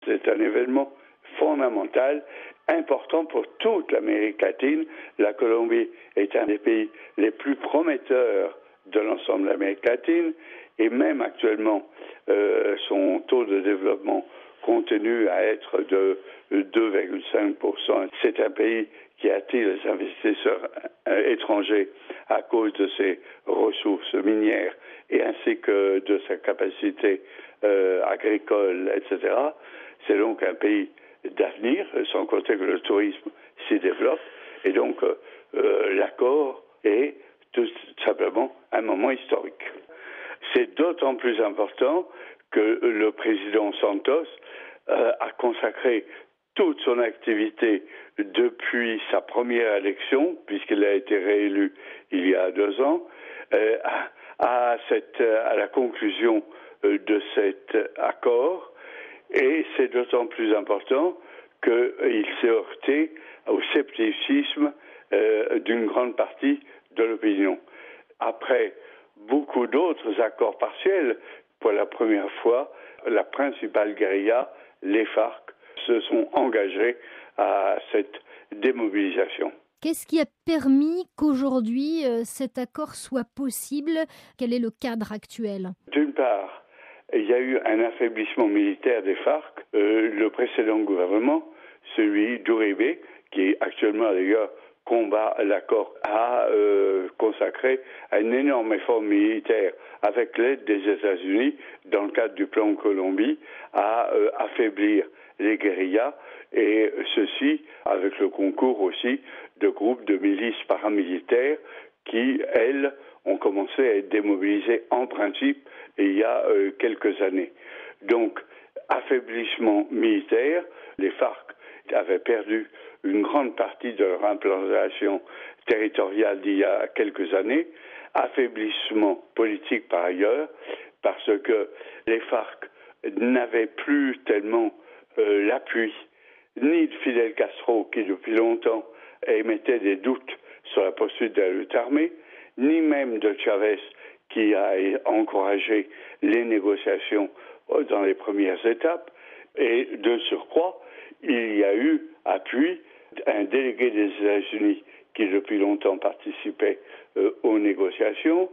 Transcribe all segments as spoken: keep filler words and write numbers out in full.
C'est un événement fondamental, important pour toute l'Amérique latine. La Colombie est un des pays les plus prometteurs de l'ensemble de l'Amérique latine et même actuellement, euh, son taux de développement continue à être de deux virgule cinq pour cent. C'est un pays qui attire les investisseurs étrangers à cause de ses ressources minières et ainsi que de sa capacité euh, agricole, et cetera. C'est donc un pays d'avenir, sans compter que le tourisme s'y développe. Et donc, euh, l'accord est tout simplement un moment historique. C'est d'autant plus important que le président Santos euh, a consacré toute son activité depuis sa première élection, puisqu'il a été réélu il y a deux ans, euh, à, à, cette, à la conclusion euh, de cet accord. Et c'est d'autant plus important qu'il s'est heurté au scepticisme euh, d'une grande partie de l'opinion. Après beaucoup d'autres accords partiels, pour la première fois, la principale guérilla, les FARC, se sont engagés à cette démobilisation. Qu'est-ce qui a permis qu'aujourd'hui euh, cet accord soit possible? Quel est le cadre actuel? D'une part, il y a eu un affaiblissement militaire des FARC. Euh, le précédent gouvernement, celui d'Uribe, qui actuellement d'ailleurs combat l'accord, a euh, consacré un énorme effort militaire avec l'aide des États-Unis dans le cadre du plan Colombie à euh, affaiblir les guérillas et ceci avec le concours aussi de groupes de milices paramilitaires qui, elles, ont commencé à être démobilisées en principe il y a euh, quelques années. Donc, affaiblissement militaire, les FARC avaient perdu une grande partie de leur implantation territoriale d'il y a quelques années, affaiblissement politique par ailleurs, parce que les FARC n'avaient plus tellement euh, l'appui ni de Fidel Castro, qui depuis longtemps émettait des doutes sur la poursuite de la lutte armée, ni même de Chavez, qui a encouragé les négociations dans les premières étapes. Et de surcroît, il y a eu appui un délégué des États-Unis qui depuis longtemps participait euh, aux négociations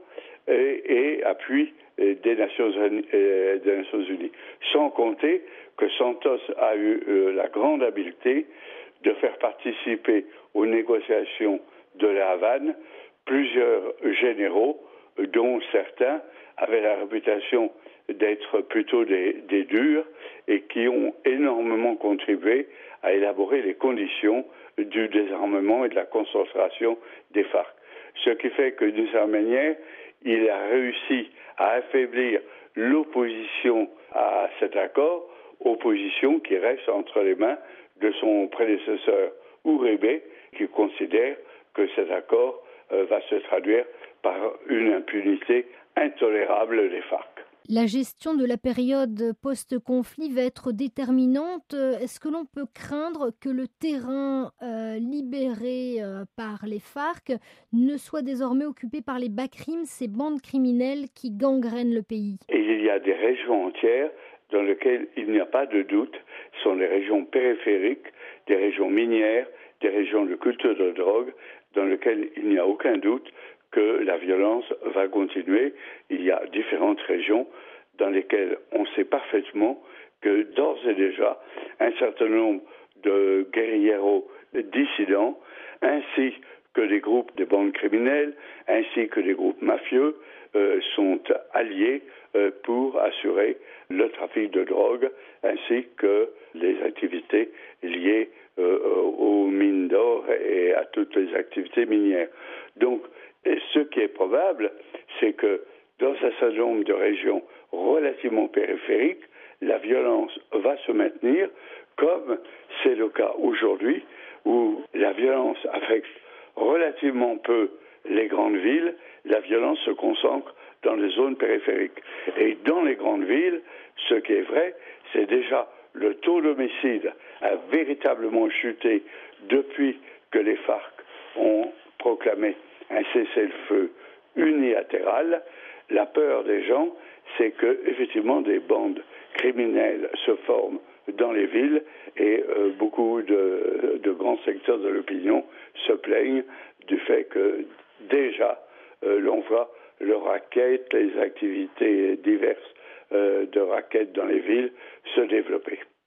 et, et appui euh, des, Nations, euh, des Nations Unies. Sans compter que Santos a eu euh, la grande habileté de faire participer aux négociations de la Havane plusieurs généraux, dont certains avaient la réputation d'être plutôt des, des durs et qui ont énormément contribué à élaborer les conditions du désarmement et de la concentration des FARC. Ce qui fait que d'une certaine manière, il a réussi à affaiblir l'opposition à cet accord, opposition qui reste entre les mains de son prédécesseur Uribe, qui considère que cet accord euh, va se traduire par une impunité intolérable des FARC. La gestion de la période post-conflit va être déterminante. Est-ce que l'on peut craindre que le terrain euh, libéré euh, par les FARC ne soit désormais occupé par les Bakrim, ces bandes criminelles qui gangrènent le pays? Et il y a des régions entières dans lesquelles il n'y a pas de doute. Ce sont des régions périphériques, des régions minières, des régions de culture de drogue, dans lesquelles il n'y a aucun doute que la violence va continuer. Il y a différentes régions dans lesquelles on sait parfaitement que d'ores et déjà un certain nombre de guérilleros dissidents, ainsi que des groupes de bandes criminelles, ainsi que des groupes mafieux, euh, sont alliés euh, pour assurer le trafic de drogue, ainsi que les activités liées euh, aux mines d'or et à toutes les activités minières. Donc, et ce qui est probable, c'est que dans un certain nombre de régions relativement périphériques, la violence va se maintenir, comme c'est le cas aujourd'hui, où la violence affecte relativement peu les grandes villes, la violence se concentre dans les zones périphériques. Et dans les grandes villes, ce qui est vrai, c'est déjà le taux d'homicide a véritablement chuté depuis que les FARC ont proclamé un cessez-le-feu unilatéral. La peur des gens, c'est que effectivement des bandes criminelles se forment dans les villes et euh, beaucoup de, de grands secteurs de l'opinion se plaignent du fait que déjà euh, l'on voit le racket, les activités diverses euh, de racket dans les villes se développer.